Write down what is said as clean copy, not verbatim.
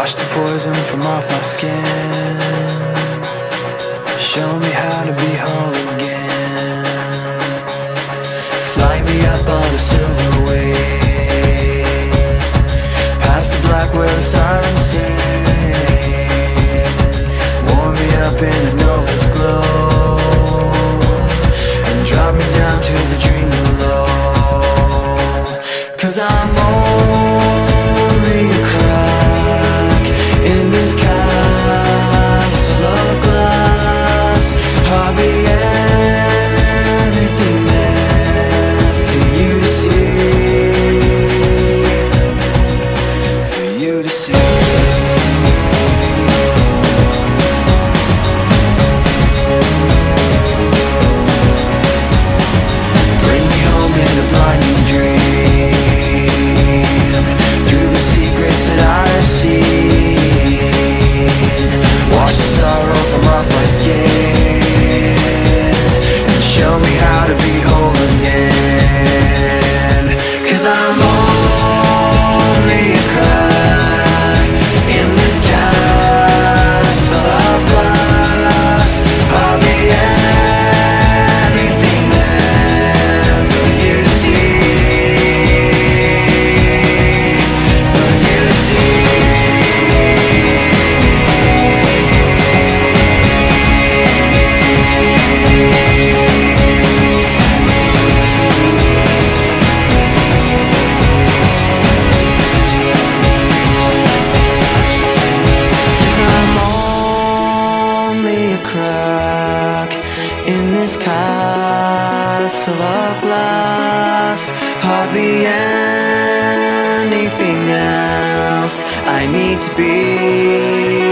Wash the poison from off my skin. Show me how to be whole again. Fly me up on a silver wave, past the black where the sirens sing. Warm me up in a nova's glow, and drop me down to the dream below. 'Cause I'm only a crack in this castle of glass. Hardly anything there for you to see, for you to see. Bring me home in a blinding dream, through the secrets that I've seen. Wash the sorrow from off my skin, and show me how to be whole again. 'Cause I'm only a crack in this castle of glass. Hardly anything there for you to see, for you to see. Crack in this castle of glass. Hardly anything else I need to be.